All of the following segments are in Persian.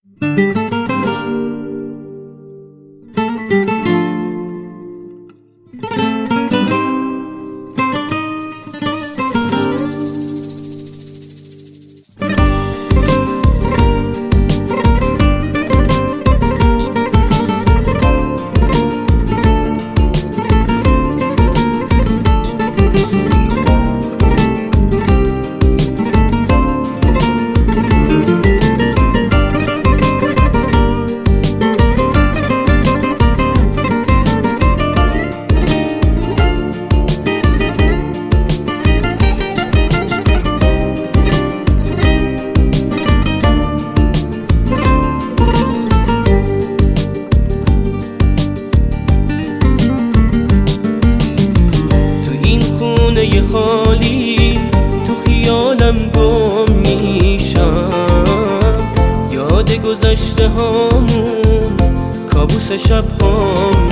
خالی تو خیالم گم میشم، یاد گذشته هامون کابوس شب ها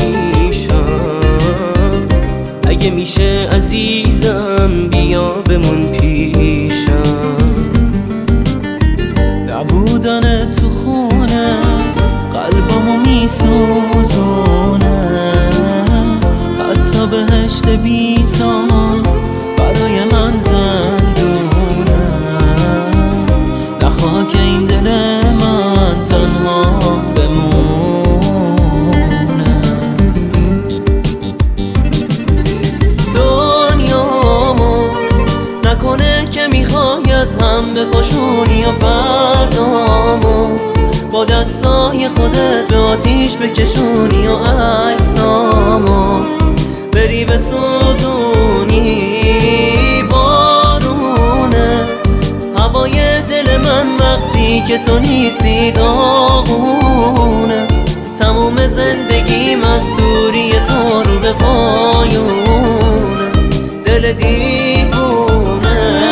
میشم. اگه میشه عزیزم بیا بمون پیشم. نبودن تو خونه قلبمو میسوزونه، حتی بهشت بی‌تا برای من زندونه. نخواه که این دل من تنها بمونه. دنیامو نکنه که میخوای از هم بپاشونی یا فردامو با دستای خودت به آتیش بکشونی یا عکسامو بری بسوزونی. بارونه هوای دل من وقتی که تو نیستی داغونه. تموم زندگیم از دوری تو رو به پایونه. دل دیوونه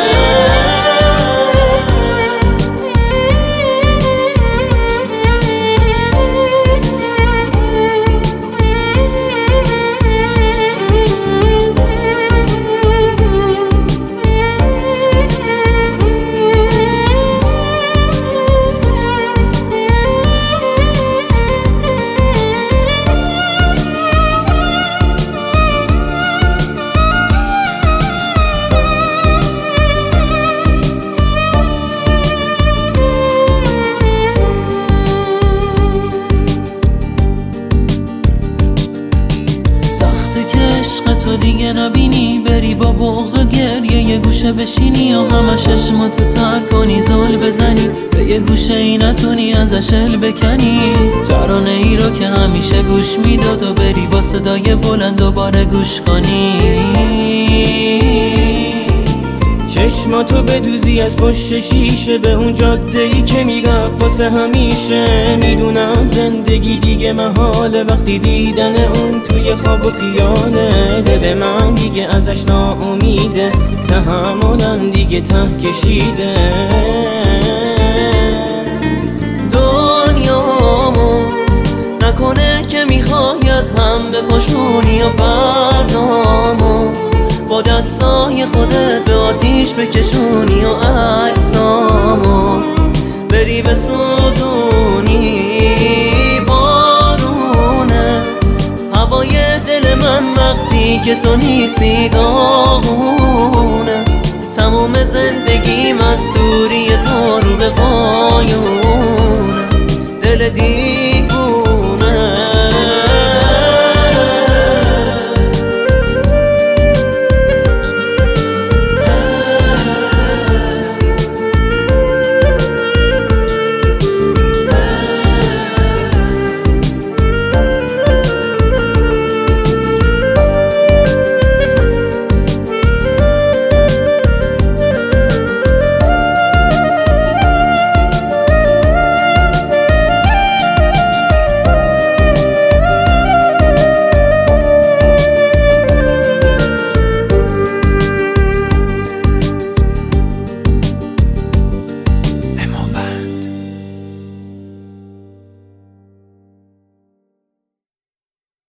تو دیگه نبینی، بری با بغض و گریه یه گوشه بشینی یا همه چشماتو تر کنی زل بزنی به یه گوشه ای نتونی ازش ال بکنی. ترانه ای رو که همیشه گوش میداد و بری با صدای بلند دوباره گوش کنی. چشماتو بدوزی از پشت شیشه به اون جاده ای که میرفت واسه همیشه. میدونم زندگی دیگه محاله وقتی دیدن اون توی خواب و خیاله. دل من دیگه ازش ناامیده، تحملم دیگه ته کشیده. دنیامو نکنه که میخوای از هم بپاشونی یا فردامو با دستای خودت به آتیش بکشونی و عکسامو بری بسوزونی. بارونه هوای دل من وقتی که تو نیستی داغونه. تموم زندگیم از دوری تو رو به